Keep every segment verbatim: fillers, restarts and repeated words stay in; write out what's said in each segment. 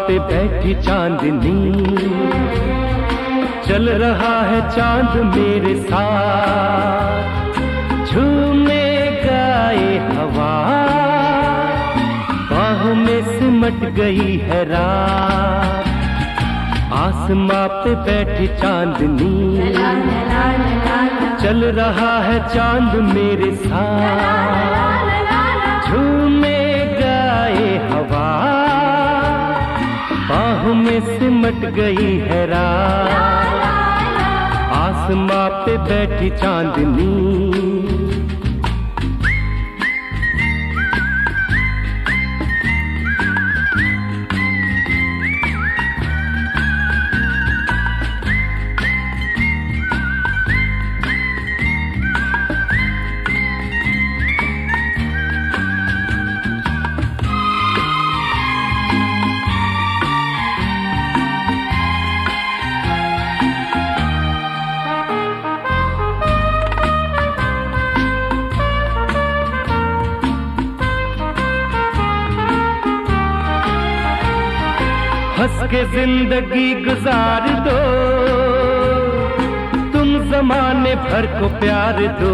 पे बैठी चांदनी, चल रहा है चांद मेरे साथ, झूमे गाए हवा, बाहों में सिमट गई है रात। आसमां पे बैठी चांदनी, चल रहा है चांद मेरे साथ, झूमे गाए हवा, बाहों में सिमट गई है रात। आसमां पे बैठी चांदनी। हंस के जिंदगी गुजार दो, तुम जमाने भर को प्यार दो।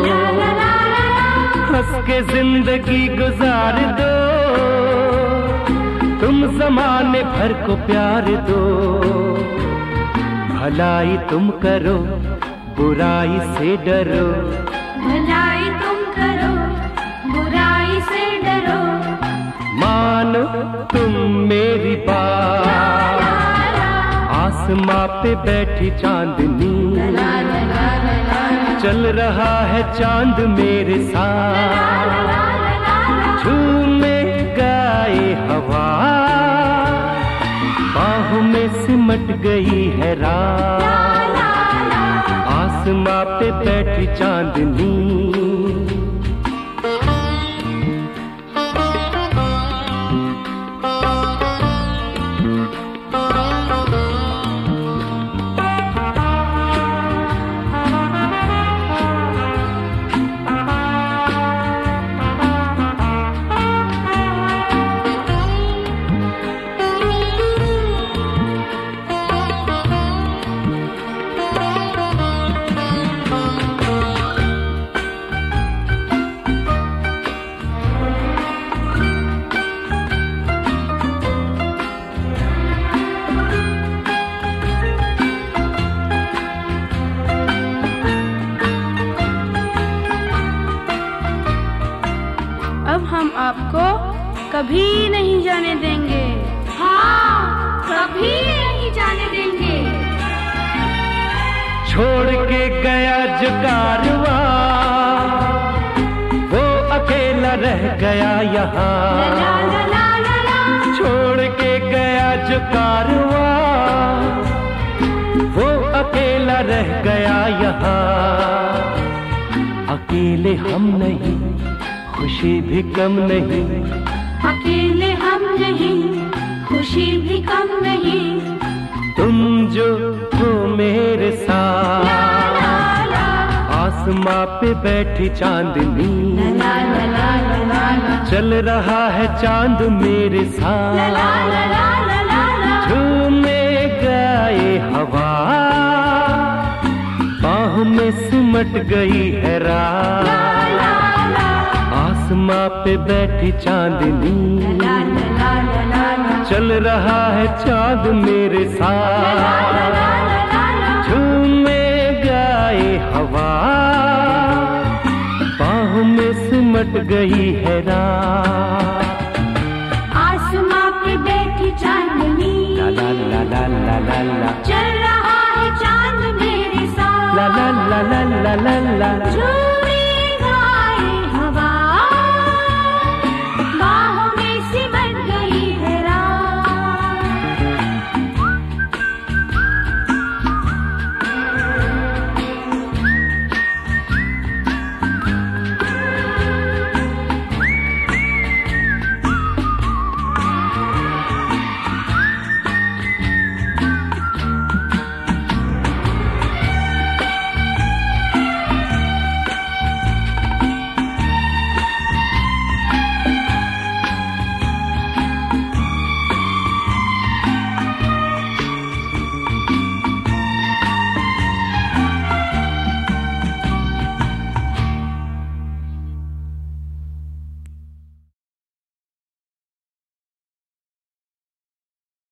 हंस के जिंदगी गुजार दो, तुम जमाने भर को प्यार दो। भलाई तुम करो, बुराई से डरो, भलाई तुम करो, बुराई से डरो। मानो तुम मेरी बात, आसमां पे बैठी चांदनी, चल रहा है चांद मेरे साथ, झूमे गाए हवा, बाहों में सिमट गई है रात। आसमां पे बैठी चांदनी। अब हम आपको कभी नहीं जाने देंगे। हाँ, कभी नहीं जाने देंगे। छोड़ के गया जो कारवां, वो अकेला रह गया यहाँ। छोड़ के गया जो कारवां, वो अकेला रह गया यहाँ। अकेले हम नहीं, खुशी भी कम नहीं। अकेले हम नहीं, खुशी भी कम नहीं। तुम जो हो मेरे साथ, आसमां पे बैठी चांदनी, चल रहा है चांद मेरे साथ, झूमे गाए हवा, बाहों में सिमट गई है रात। आसमां पे बैठी चांदनी, चल रहा है चांद मेरे साथ, झूमे गाए हवा, बाहों में सिमट गई है रात।